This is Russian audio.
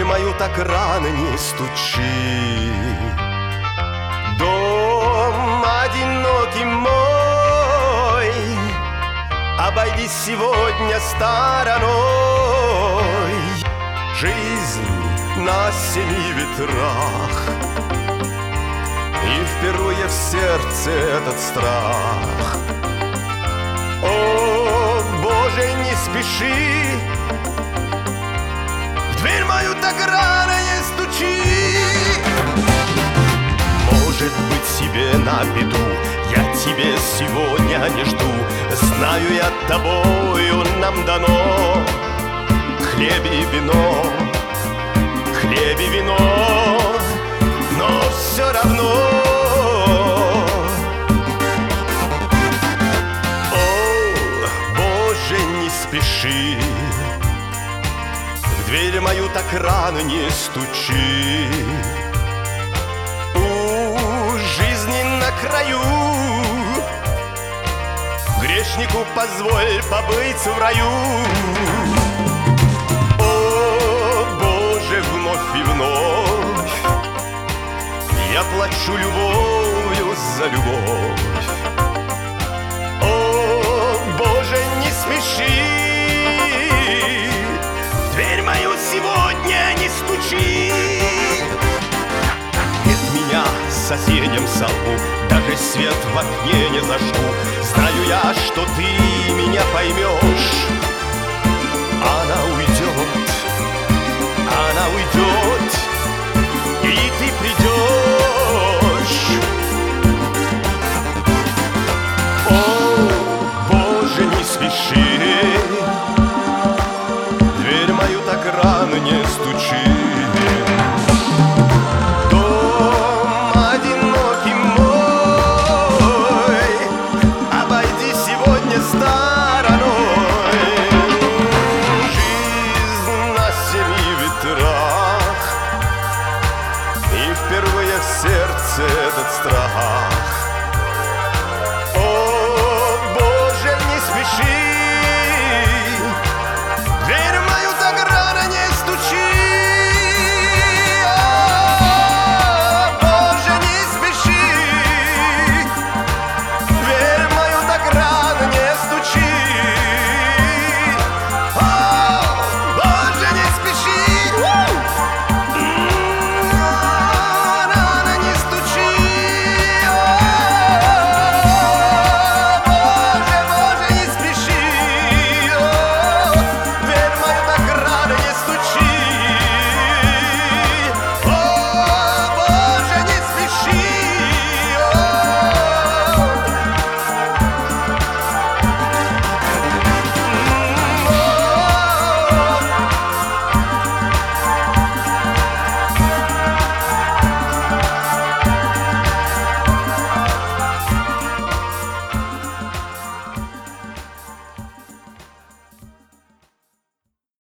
дверь мою так рано не стучи. Дом одинокий мой, обойди сегодня стороной. Жизнь на 7 ветрах, и впервые в сердце этот страх. О, Боже, не спеши, в дверь мою так рано не стучи. Может быть, себе на беду я тебе сегодня не жду. Знаю я, тобою нам дано хлеб и вино, хлеб и вино, но все равно. О, Боже, не спеши, в дверь мою так рано не стучи. У жизни на краю грешнику позволь побыть в раю. О, Боже, вновь и вновь я плачу любовью за любовь. О, Боже, не смеши, в дверь мою сегодня не стучи. Нет меня соседям со лбу, даже свет в окне не зажгу. Знаю я, что ты меня поймешь, а на